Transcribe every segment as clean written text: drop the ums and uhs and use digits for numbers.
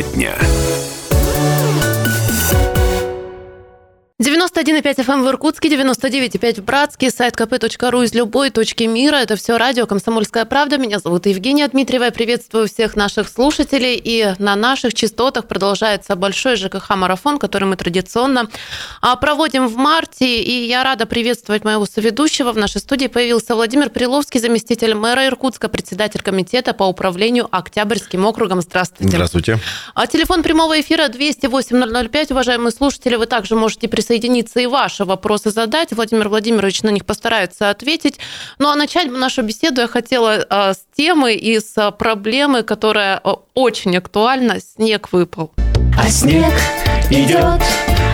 Тема дня. 91,5 FM в Иркутске, 99,5 в Братске, сайт kp.ru из любой точки мира. Это все радио «Комсомольская правда». Меня зовут Евгения Дмитриева. Я приветствую всех наших слушателей. И на наших частотах продолжается большой ЖКХ-марафон, который мы традиционно проводим в марте. И я рада приветствовать моего соведущего. В нашей студии появился Владимир Приловский, заместитель мэра Иркутска, председатель комитета по управлению Октябрьским округом. Здравствуйте. Здравствуйте. Телефон прямого эфира 208-005. Уважаемые слушатели, вы также можете присоединиться и ваши вопросы задать. Владимир Владимирович на них постарается ответить. Ну а начать нашу беседу я хотела с темы и с проблемы, которая очень актуальна. Снег выпал. А снег идет,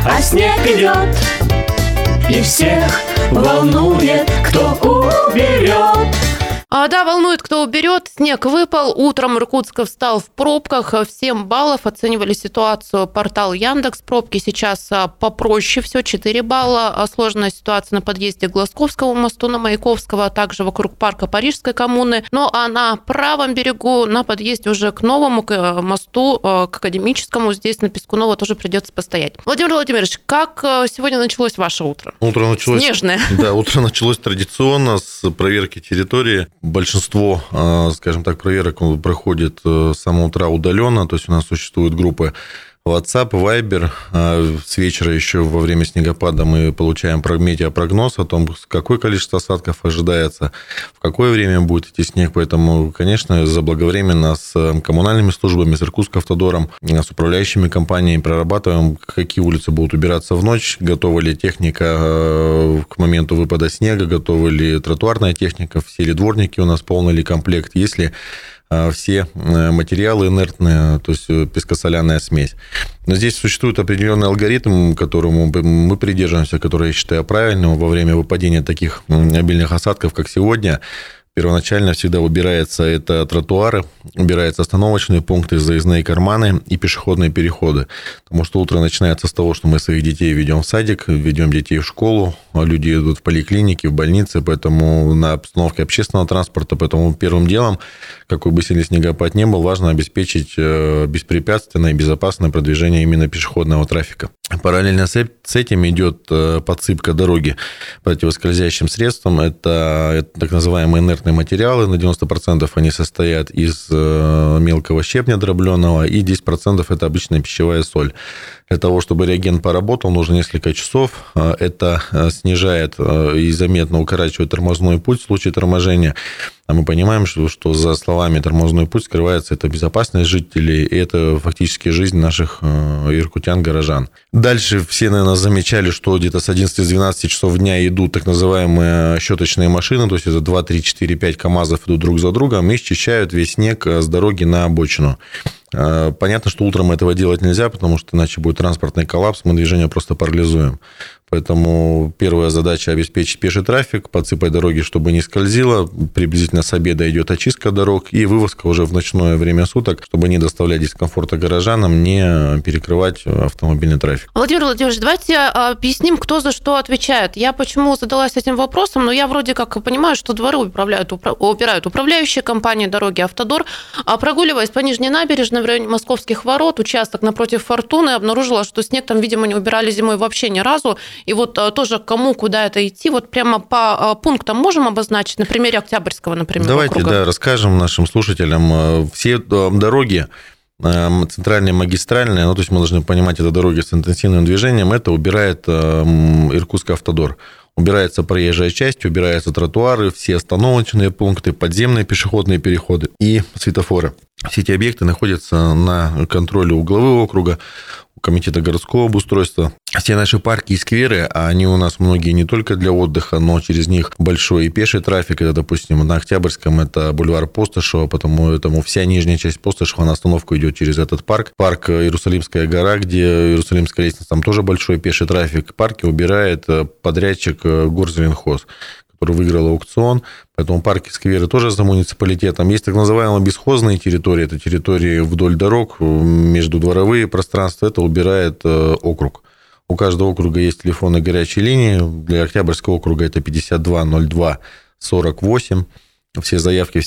и всех волнует, кто уберет. Да, волнует, кто уберет. Снег выпал. Утром Иркутск встал в пробках. В 7 баллов оценивали ситуацию портал Яндекс. Пробки сейчас попроще все, 4 балла. Сложная ситуация на подъезде к Глазковскому мосту, на Маяковского, а также вокруг парка Парижской коммуны. Ну а на правом берегу, на подъезде уже к новому к мосту, к Академическому, здесь на Пискунова тоже придется постоять. Владимир Владимирович, как сегодня началось ваше утро? Утро началось... Снежное. Да, утро началось традиционно с проверки территории. Большинство, скажем так, проверок проходит с самого утра удаленно, то есть у нас существуют группы WhatsApp, Viber. С вечера еще во время снегопада мы получаем метеопрогноз о том, какое количество осадков ожидается, в какое время будет идти снег. Поэтому, конечно, заблаговременно с коммунальными службами, с Иркутскавтодором, с управляющими компаниями прорабатываем, какие улицы будут убираться в ночь, готова ли техника к моменту выпада снега, готова ли тротуарная техника, все ли дворники у нас, полный ли комплект, есть ли все материалы инертные, то есть пескосоляная смесь. Но здесь существует определенный алгоритм, которому мы придерживаемся, который я считаю правильным во время выпадения таких обильных осадков, как сегодня. Первоначально всегда убирается это тротуары, убираются остановочные пункты, заездные карманы и пешеходные переходы. Потому что утро начинается с того, что мы своих детей ведем в садик, ведем детей в школу, люди идут в поликлиники, в больницы, поэтому на обстановке общественного транспорта. Поэтому первым делом, какой бы сильный снегопад ни был, важно обеспечить беспрепятственное и безопасное продвижение именно пешеходного трафика. Параллельно с этим идет подсыпка дороги противоскользящим средством. Это так называемые инертные материалы. На 90% они состоят из мелкого щебня дробленого, и 10% это обычная пищевая соль. Для того, чтобы реагент поработал, нужно несколько часов. Это снижает и заметно укорачивает тормозной путь в случае торможения. А мы понимаем, что за словами «тормозной путь» скрывается это безопасность жителей, и это фактически жизнь наших иркутян-горожан. Дальше все, наверное, замечали, что где-то с 11-12 часов дня идут так называемые щеточные машины, то есть это 2, 3, 4, 5 КАМАЗов идут друг за другом и счищают весь снег с дороги на обочину. Понятно, что утром этого делать нельзя, потому что иначе будет транспортный коллапс, мы движение просто парализуем. Поэтому первая задача – обеспечить пеший трафик, подсыпать дороги, чтобы не скользило. Приблизительно с обеда идет очистка дорог и вывозка уже в ночное время суток, чтобы не доставлять дискомфорта горожанам, не перекрывать автомобильный трафик. Владимир Владимирович, давайте объясним, кто за что отвечает. Я почему задалась этим вопросом, но я вроде как понимаю, что дворы убирают управляющие компании «Дороги», «Автодор». Прогуливаясь по Нижней набережной в районе Московских ворот, участок напротив «Фортуны», обнаружила, что снег там, видимо, не убирали зимой вообще ни разу. И вот тоже кому куда это идти, вот прямо по пунктам можем обозначить, на примере Октябрьского, например, давайте, округа? Расскажем нашим слушателям. Все дороги, центральные, магистральные, то есть мы должны понимать, это дороги с интенсивным движением, это убирает Иркутскавтодор. Убирается проезжая часть, убираются тротуары, все остановочные пункты, подземные пешеходные переходы и светофоры. Все эти объекты находятся на контроле у главы округа, у комитета городского обустройства. Все наши парки и скверы, они у нас многие не только для отдыха, но через них большой и пеший трафик. Это, допустим, на Октябрьском это бульвар Постышева, поэтому вся нижняя часть Постышева на остановку идет через этот парк. Парк Иерусалимская гора, где Иерусалимская лестница, там тоже большой пеший трафик. Парки убирает подрядчик Горзеленхоз, который выиграл аукцион. Поэтому парки, скверы тоже за муниципалитетом. Есть так называемые бесхозные территории. Это территории вдоль дорог, междудворовые пространства. Это убирает округ. У каждого округа есть телефонные горячие линии. Для Октябрьского округа это 52 02 48. все заявки,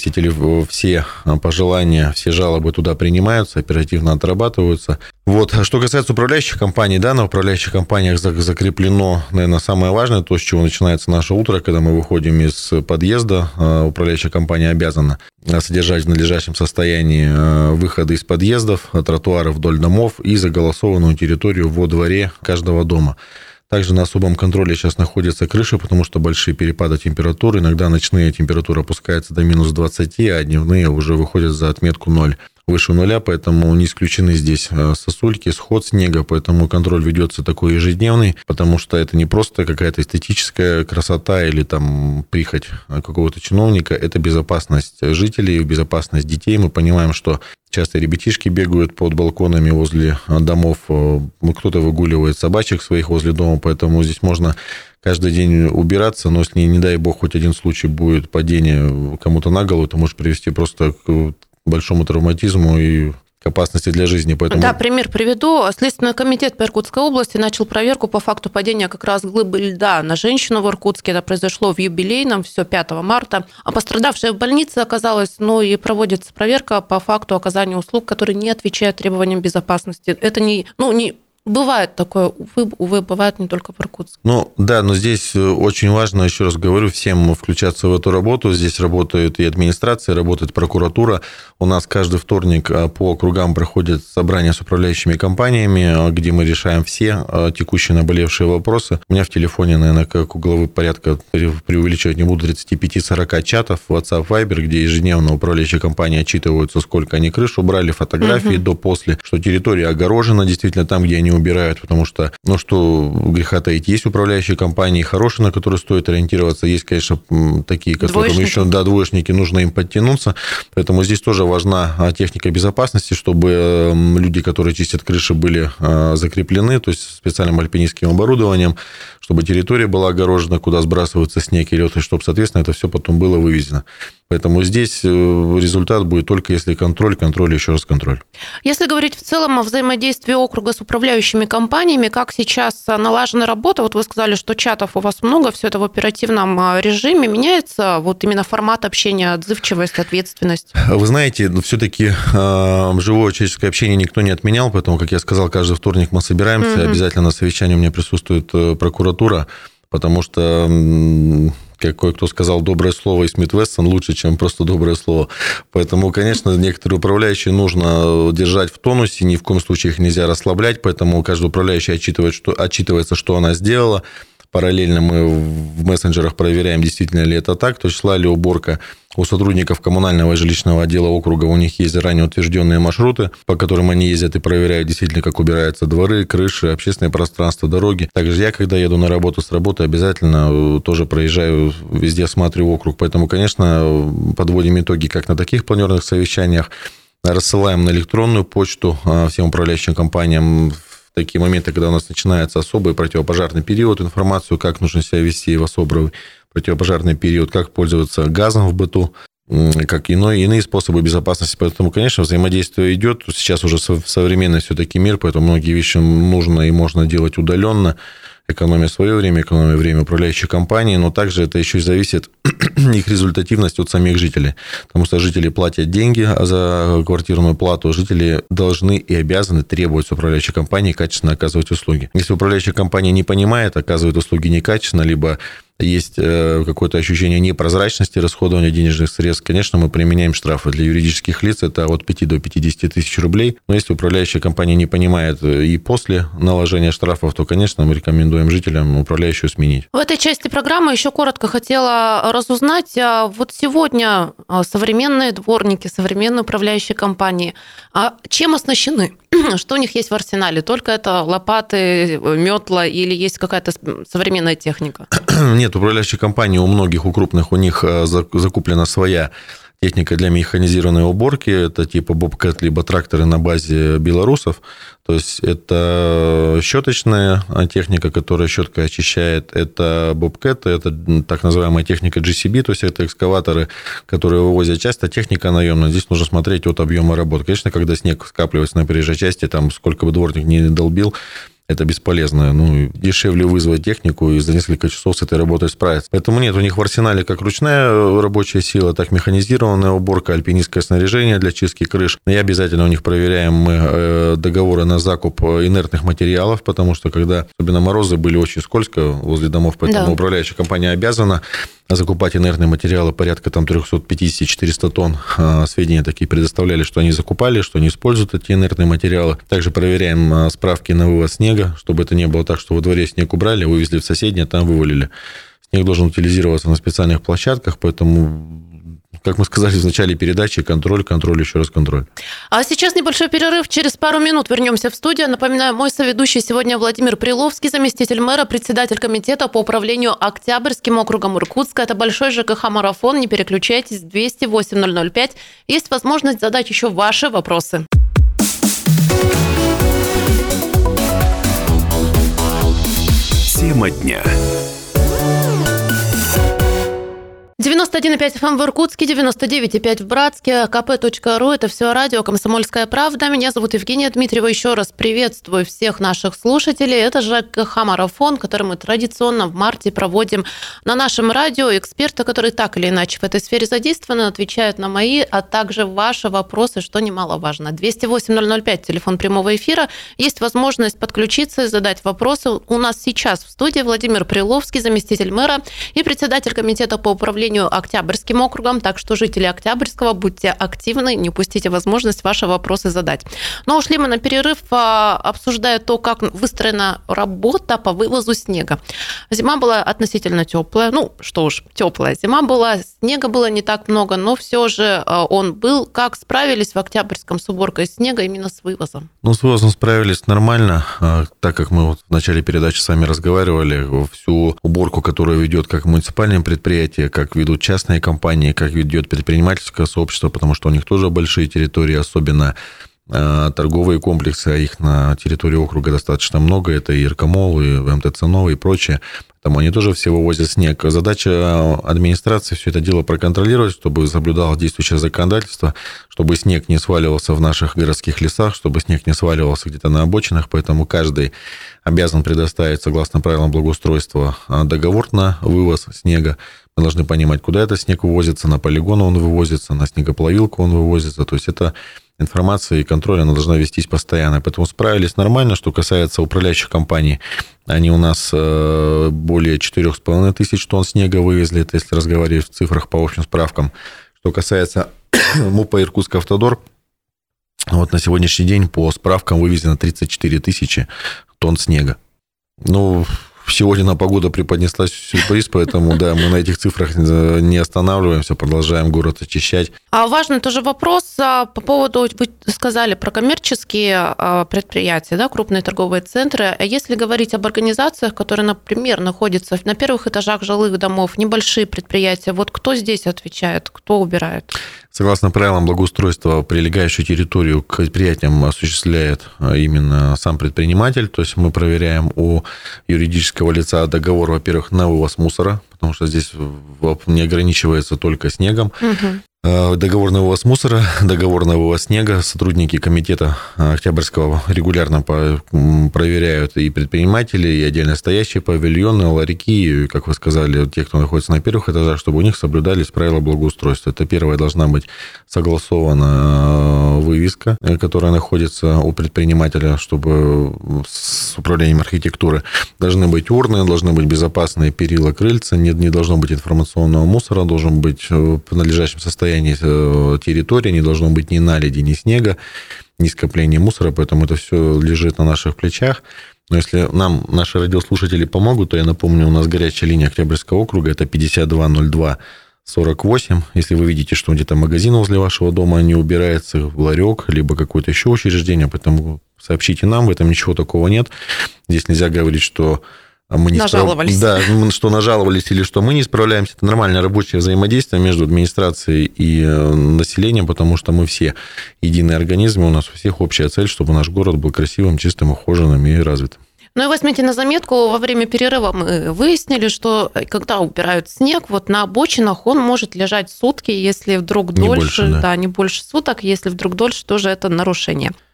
все пожелания, все жалобы туда принимаются, оперативно отрабатываются. Вот. Что касается управляющих компаний, да, на управляющих компаниях закреплено, наверное, самое важное, то, с чего начинается наше утро, когда мы выходим из подъезда. Управляющая компания обязана содержать в надлежащем состоянии выходы из подъездов, тротуары вдоль домов и заголосованную территорию во дворе каждого дома. Также на особом контроле сейчас находятся крыши, потому что большие перепады температуры. Иногда ночные температуры опускаются до минус 20, а дневные уже выходят за отметку 0. Выше нуля, поэтому не исключены здесь сосульки, сход снега, поэтому контроль ведется такой ежедневный, потому что это не просто какая-то эстетическая красота или там прихоть какого-то чиновника, это безопасность жителей, безопасность детей. Мы понимаем, что часто ребятишки бегают под балконами возле домов, кто-то выгуливает собачек своих возле дома, поэтому здесь можно каждый день убираться, но если, не дай бог, хоть один случай будет падение кому-то на голову, это может привести просто к большому травматизму и к опасности для жизни. Поэтому... Да, пример приведу. Следственный комитет по Иркутской области начал проверку по факту падения как раз глыбы льда на женщину в Иркутске. Это произошло в юбилейном, все 5 марта. А пострадавшая в больнице оказалась, и проводится проверка по факту оказания услуг, которые не отвечают требованиям безопасности. Это не бывает такое, увы, бывает не только в Иркутске. Но здесь очень важно, еще раз говорю, всем включаться в эту работу. Здесь работает и администрация, работает прокуратура. У нас каждый вторник по округам проходит собрание с управляющими компаниями, где мы решаем все текущие наболевшие вопросы. У меня в телефоне, наверное, как у главы порядка, преувеличивать не буду, 35-40 чатов, WhatsApp, Viber, где ежедневно управляющие компании отчитываются, сколько они крышу брали, фотографии до-после, что территория огорожена действительно там, где они убирают, потому что, что греха таить, есть управляющие компании хорошие, на которые стоит ориентироваться, есть, конечно, такие, которым еще, двоечники, нужно им подтянуться, поэтому здесь тоже важна техника безопасности, чтобы люди, которые чистят крыши, были закреплены, то есть специальным альпинистским оборудованием, чтобы территория была огорожена, куда сбрасывается снег и лед, и чтобы, соответственно, это все потом было вывезено. Поэтому здесь результат будет только если контроль, еще раз контроль. Если говорить в целом о взаимодействии округа с управляющими компаниями, как сейчас налажена работа? Вот вы сказали, что чатов у вас много, все это в оперативном режиме. Меняется именно формат общения, отзывчивость, ответственность? Вы знаете, все-таки живое человеческое общение никто не отменял, поэтому, как я сказал, каждый вторник мы собираемся, обязательно на совещании у меня присутствует прокуратура, потому что... Как кое-кто сказал, доброе слово и Смит Вессон лучше, чем просто доброе слово. Поэтому, конечно, некоторые управляющие нужно держать в тонусе, ни в коем случае их нельзя расслаблять, поэтому каждый управляющий отчитывается, что она сделала. Параллельно мы в мессенджерах проверяем, действительно ли это так, то есть шла ли уборка. У сотрудников коммунального и жилищного отдела округа у них есть заранее утвержденные маршруты, по которым они ездят и проверяют действительно, как убираются дворы, крыши, общественное пространство, дороги. Также я, когда еду на работу с работы, обязательно тоже проезжаю, везде осматриваю округ. Поэтому, конечно, подводим итоги как на таких планерных совещаниях, рассылаем на электронную почту всем управляющим компаниям в такие моменты, когда у нас начинается особый противопожарный период, информацию, как нужно себя вести в особый противопожарный период, как пользоваться газом в быту, как иные способы безопасности. Поэтому, конечно, взаимодействие идет. Сейчас уже современный все-таки мир, поэтому многие вещи нужно и можно делать удаленно, экономя свое время, экономя время управляющей компании, но также это еще и зависит их результативность от самих жителей. Потому что жители платят деньги за квартирную плату, жители должны и обязаны требовать с управляющей компании качественно оказывать услуги. Если управляющая компания не понимает, оказывает услуги некачественно, либо есть какое-то ощущение непрозрачности расходования денежных средств, конечно, мы применяем штрафы. Для юридических лиц это от 5 до 50 тысяч рублей. Но если управляющая компания не понимает и после наложения штрафов, то, конечно, мы рекомендуем жителям управляющую сменить. В этой части программы еще коротко хотела разузнать. Вот сегодня современные дворники, современные управляющие компании, чем оснащены? Что у них есть в арсенале? Только это лопаты, метла или есть какая-то современная техника? Нет, управляющие компании у многих, у крупных, у них закуплена своя техника для механизированной уборки. Это типа Bobcat, либо тракторы на базе белорусов. То есть это щеточная техника, которая щеткой очищает. Это Bobcat, это так называемая техника GCB, то есть это экскаваторы, которые вывозят часто. Техника наемная. Здесь нужно смотреть от объема работы. Конечно, когда снег скапливается на проезжей части, там сколько бы дворник ни долбил, это бесполезно. Дешевле вызвать технику и за несколько часов с этой работой справиться. Поэтому нет, у них в арсенале как ручная рабочая сила, так механизированная уборка, альпинистское снаряжение для чистки крыш. И обязательно у них проверяем мы договоры на закуп инертных материалов, потому что когда особенно морозы были очень скользко возле домов, поэтому управляющая компания обязана закупать инертные материалы порядка 350-400 тонн. Сведения такие предоставляли, что они закупали, что они используют эти инертные материалы. Также проверяем справки на вывоз снега, чтобы это не было так, что во дворе снег убрали, вывезли в соседнее, там вывалили. Снег должен утилизироваться на специальных площадках, поэтому, как мы сказали в начале передачи, контроль, еще раз контроль. А сейчас небольшой перерыв. Через пару минут вернемся в студию. Напоминаю, мой соведущий сегодня Владимир Приловский, заместитель мэра, председатель комитета по управлению Октябрьским округом Иркутска. Это большой ЖКХ-марафон. Не переключайтесь. 208-005. Есть возможность задать еще ваши вопросы. Тема дня. 91,5 FM в Иркутске, 99,5 в Братске, kp.ru. Это все радио «Комсомольская правда». Меня зовут Евгения Дмитриева. Еще раз приветствую всех наших слушателей. Это ЖКХ-марафон, который мы традиционно в марте проводим на нашем радио. Эксперты, которые так или иначе в этой сфере задействованы, отвечают на мои, а также ваши вопросы, что немаловажно. 208-005, телефон прямого эфира. Есть возможность подключиться и задать вопросы. У нас сейчас в студии Владимир Приловский, заместитель мэра и председатель комитета по управлению Октябрьским округом, так что жители Октябрьского, будьте активны, не упустите возможность ваши вопросы задать. Но ушли мы на перерыв, обсуждая то, как выстроена работа по вывозу снега. Зима была относительно теплая, теплая зима была, снега было не так много, но все же он был. Как справились в Октябрьском с уборкой снега именно с вывозом? С вывозом справились нормально, так как мы в начале передачи с вами разговаривали, всю уборку, которую ведет как муниципальное предприятие, как ведут частные компании, как ведет предпринимательское сообщество, потому что у них тоже большие территории, особенно торговые комплексы, а их на территории округа достаточно много, это и Иркомол, и МТЦ Новый, и прочее, там они тоже все вывозят снег. Задача администрации все это дело проконтролировать, чтобы соблюдалось действующее законодательство, чтобы снег не сваливался в наших городских лесах, чтобы снег не сваливался где-то на обочинах, поэтому каждый обязан предоставить, согласно правилам благоустройства, договор на вывоз снега. Мы должны понимать, куда этот снег вывозится, на полигон он вывозится, на снегоплавилку он вывозится, то есть это информация и контроль, она должна вестись постоянно. Поэтому справились нормально. Что касается управляющих компаний, они у нас более 4,5 тысяч тонн снега вывезли, это если разговаривать в цифрах по общим справкам. Что касается МУПа «Иркутскавтодор», на сегодняшний день по справкам вывезено 34 тысячи тонн снега. Сегодня на погода преподнеслась сюрприз, поэтому, да, мы на этих цифрах не останавливаемся, продолжаем город очищать. А важный тоже вопрос по поводу, вы сказали про коммерческие предприятия, да, крупные торговые центры. А если говорить об организациях, которые, например, находятся на первых этажах жилых домов, небольшие предприятия, кто здесь отвечает, кто убирает? Согласно правилам благоустройства, прилегающую территорию к предприятиям осуществляет именно сам предприниматель. То есть мы проверяем у юридического лица договор, во-первых, на вывоз мусора, потому что здесь не ограничивается только снегом. Договор на вывоз мусора, договор на вывоз снега. Сотрудники комитета Октябрьского регулярно проверяют и предпринимателей, и отдельно стоящие павильоны, ларьки, и, как вы сказали, те, кто находится на первых этажах, чтобы у них соблюдались правила благоустройства. Это первое, должна быть согласована вывеска, которая находится у предпринимателя, чтобы с управлением архитектуры. Должны быть урны, должны быть безопасные перила, крыльца, не должно быть информационного мусора, должен быть в надлежащем состоянии территории, не должно быть ни наледи, ни снега, ни скопления мусора, поэтому это все лежит на наших плечах. Но если нам наши радиослушатели помогут, то я напомню, у нас горячая линия Октябрьского округа, это 5202-48. Если вы видите, что где-то магазин возле вашего дома не убирается, ларек, либо какое-то еще учреждение, поэтому сообщите нам, в этом ничего такого нет. Здесь нельзя говорить, что мы не нажаловались. что нажаловались или что мы не справляемся. Это нормальное рабочее взаимодействие между администрацией и населением, потому что мы все единый организм, и у нас у всех общая цель, чтобы наш город был красивым, чистым, ухоженным и развитым. И возьмите на заметку, во время перерыва мы выяснили, что когда убирают снег, на обочинах он может лежать сутки, если вдруг дольше, не больше суток, если вдруг дольше, тоже это нарушение.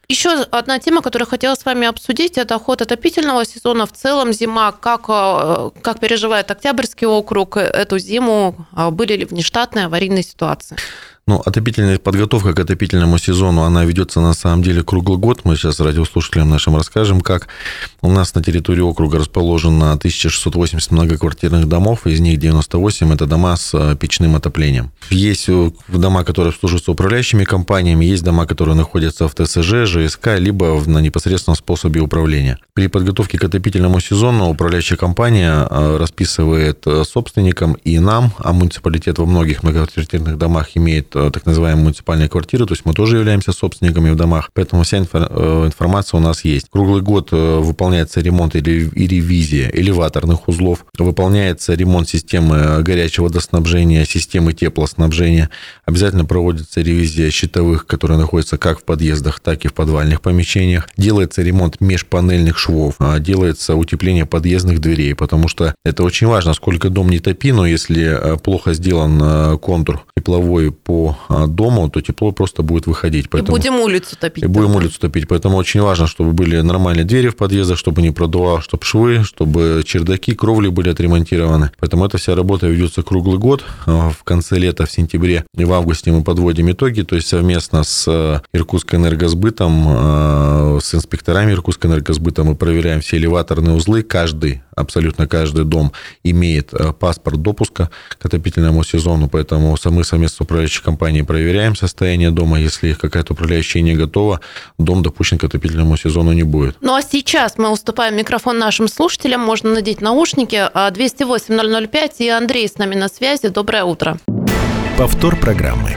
Еще одна тема, которую хотела с вами обсудить, это ход отопительного сезона. В целом зима, как переживает Октябрьский округ эту зиму? Были ли внештатные аварийные ситуации? Отопительная подготовка к отопительному сезону, она ведется на самом деле круглый год. Мы сейчас радиослушателям нашим расскажем, как у нас на территории округа расположено 1680 многоквартирных домов, из них 98 – это дома с печным отоплением. Есть дома, которые обслуживаются управляющими компаниями, есть дома, которые находятся в ТСЖ, ЖСК, либо на непосредственном способе управления. При подготовке к отопительному сезону управляющая компания расписывает собственникам и нам, а муниципалитет во многих многоквартирных домах имеет так называемые муниципальные квартиры, то есть мы тоже являемся собственниками в домах, поэтому вся информация у нас есть. Круглый год выполняется ремонт и ревизия элеваторных узлов, выполняется ремонт системы горячего водоснабжения, системы теплоснабжения, обязательно проводится ревизия щитовых, которые находятся как в подъездах, так и в подвальных помещениях, делается ремонт межпанельных швов, делается утепление подъездных дверей, потому что это очень важно, сколько дом не топи, но если плохо сделан контур тепловой по дому, то тепло просто будет выходить. Поэтому... И будем улицу топить. Поэтому очень важно, чтобы были нормальные двери в подъездах, чтобы не продувало, чтобы швы, чтобы чердаки, кровли были отремонтированы. Поэтому эта вся работа ведется круглый год. В конце лета, в сентябре и в августе мы подводим итоги, то есть совместно с Иркутскэнергосбытом, с инспекторами Иркутскэнергосбыта мы проверяем все элеваторные узлы. Абсолютно каждый дом имеет паспорт допуска к отопительному сезону, поэтому мы совместно с управляющей компанией проверяем состояние дома. Если какая-то управляющая не готова, дом допущен к отопительному сезону не будет. Ну а сейчас мы уступаем микрофон нашим слушателям. Можно надеть наушники. 208-005, и Андрей с нами на связи. Доброе утро. Повтор программы.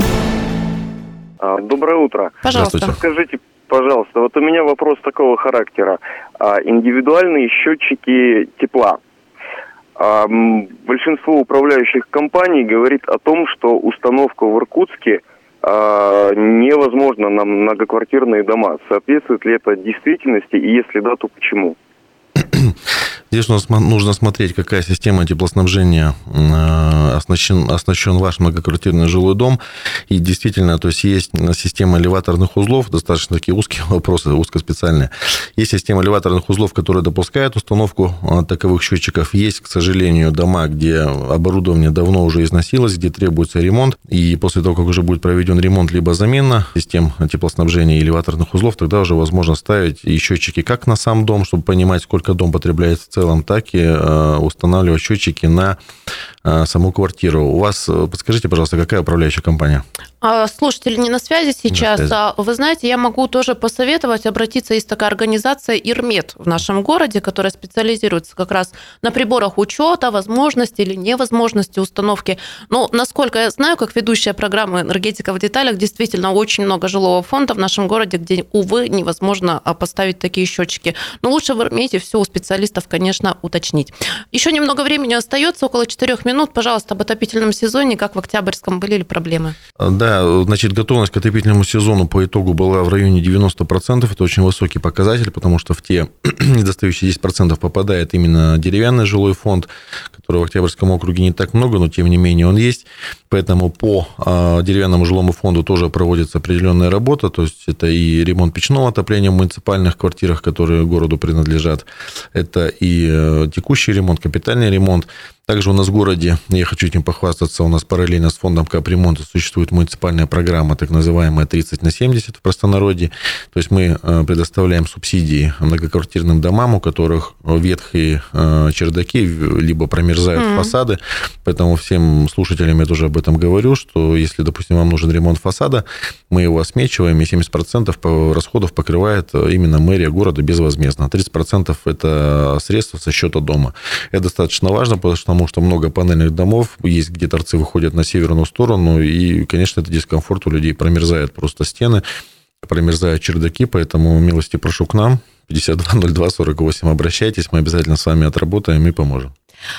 Доброе утро. Пожалуйста. Скажите, пожалуйста, вот у меня вопрос такого характера. Индивидуальные счетчики тепла. Большинство управляющих компаний говорит о том, что установка в Иркутске невозможна на многоквартирные дома. Соответствует ли это действительности, и если да, то почему? Здесь у нас нужно смотреть, какая система теплоснабжения оснащен ваш многоквартирный жилой дом. И действительно, то есть система элеваторных узлов, достаточно такие узкие вопросы, узкоспециальные. Есть система элеваторных узлов, которая допускает установку таковых счетчиков. Есть, к сожалению, дома, где оборудование давно уже износилось, где требуется ремонт. И после того, как уже будет проведен ремонт либо замена систем теплоснабжения и элеваторных узлов, тогда уже возможно ставить и счетчики как на сам дом, чтобы понимать, сколько дом потребляет в целом, так и устанавливать счетчики на саму квартиру. У вас, подскажите, пожалуйста, какая управляющая компания? Слушатели не на связи сейчас. Вы знаете, я могу тоже посоветовать обратиться. Есть такая организация «Ирмет» в нашем городе, которая специализируется как раз на приборах учета, возможности или невозможности установки. Но, насколько я знаю, как ведущая программы «Энергетика в деталях», действительно очень много жилого фонда в нашем городе, где, увы, невозможно поставить такие счетчики. Но лучше в Ирмете все у специалистов, конечно, уточнить. Еще немного времени остается, около 4 минут. Пожалуйста, об отопительном сезоне, как в Октябрьском, были ли проблемы? Да, значит, готовность к отопительному сезону по итогу была в районе 90%. Это очень высокий показатель, потому что в те недостающие 10% попадает именно деревянный жилой фонд, которого в Октябрьском округе не так много, но тем не менее он есть. Поэтому по деревянному жилому фонду тоже проводится определенная работа, то есть это и ремонт печного отопления в муниципальных квартирах, которые городу принадлежат, это и текущий ремонт, капитальный ремонт. Также у нас в городе, я хочу этим похвастаться, у нас параллельно с фондом капремонта существует муниципальная программа, так называемая 30/70 в простонародье. То есть мы предоставляем субсидии многоквартирным домам, у которых ветхие чердаки, либо промерзают фасады. Поэтому всем слушателям я тоже об этом говорю, что если, допустим, вам нужен ремонт фасада, мы его осмечиваем, и 70% расходов покрывает именно мэрия города безвозмездно. 30% это средства со счета дома. Это достаточно важно, потому что много панельных домов, есть где торцы выходят на северную сторону, и, конечно, это дискомфорт у людей, промерзают просто стены, промерзают чердаки, поэтому милости прошу к нам, 520248, обращайтесь, мы обязательно с вами отработаем и поможем.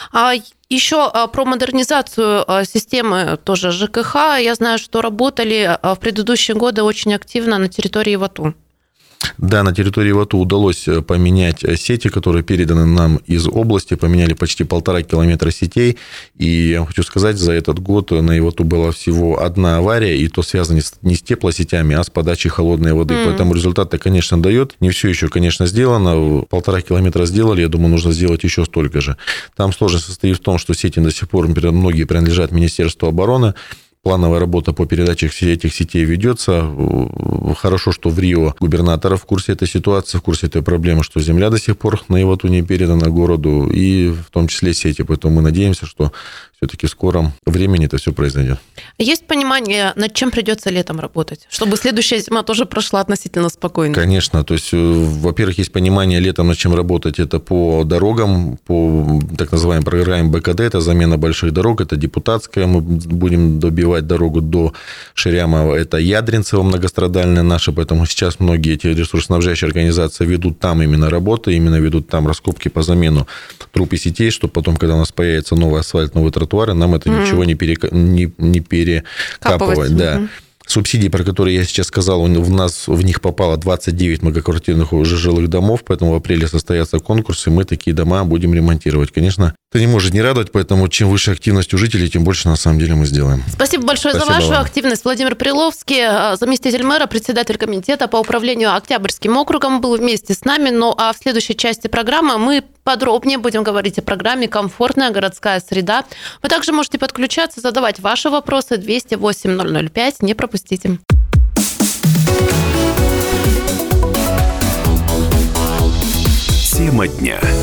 Еще про модернизацию системы тоже ЖКХ. Я знаю, что работали в предыдущие годы очень активно на территории ВАТУ. Да, на территории ВАТУ удалось поменять сети, которые переданы нам из области. Поменяли почти 1,5 километра сетей. И я хочу сказать, за этот год на ИВАТУ была всего одна авария, и то связано не с теплосетями, а с подачей холодной воды. Поэтому результат-то, конечно, дает. Не все еще, конечно, сделано. 1,5 километра сделали, я думаю, нужно сделать еще столько же. Там сложность состоит в том, что сети до сих пор многие принадлежат Министерству обороны. Плановая работа по передаче этих сетей ведется. Хорошо, что в Рио губернатор в курсе этой ситуации, в курсе этой проблемы, что земля до сих пор на ИВАТУ не передана городу, и в том числе сети. Поэтому мы надеемся, что все-таки в скором времени это все произойдет. Есть понимание, над чем придется летом работать, чтобы следующая зима тоже прошла относительно спокойно? Конечно. То есть, во-первых, есть понимание летом, над чем работать. Это по дорогам, по так называемой программе БКД, это замена больших дорог, это депутатская. Мы будем добивать дорогу до Ширямова. Это Ядринцево многострадальная наша, поэтому сейчас многие эти ресурсоснабжающие организации ведут там именно работы, именно ведут там раскопки по замену труб и сетей, чтобы потом, когда у нас появится новый асфальт, новые тротуары, нам это ничего не перекапывать. Да. Субсидии, про которые я сейчас сказал, в них попало 29 многоквартирных уже жилых домов, поэтому в апреле состоятся конкурсы, мы такие дома будем ремонтировать. Конечно, это не может не радовать, поэтому чем выше активность у жителей, тем больше на самом деле мы сделаем. Спасибо большое за вашу активность. Владимир Приловский, заместитель мэра, председатель комитета по управлению Октябрьским округом, был вместе с нами. Ну а в следующей части программы мы подробнее будем говорить о программе «Комфортная городская среда». Вы также можете подключаться, задавать ваши вопросы 208-005. Не пропустите. Тема дня.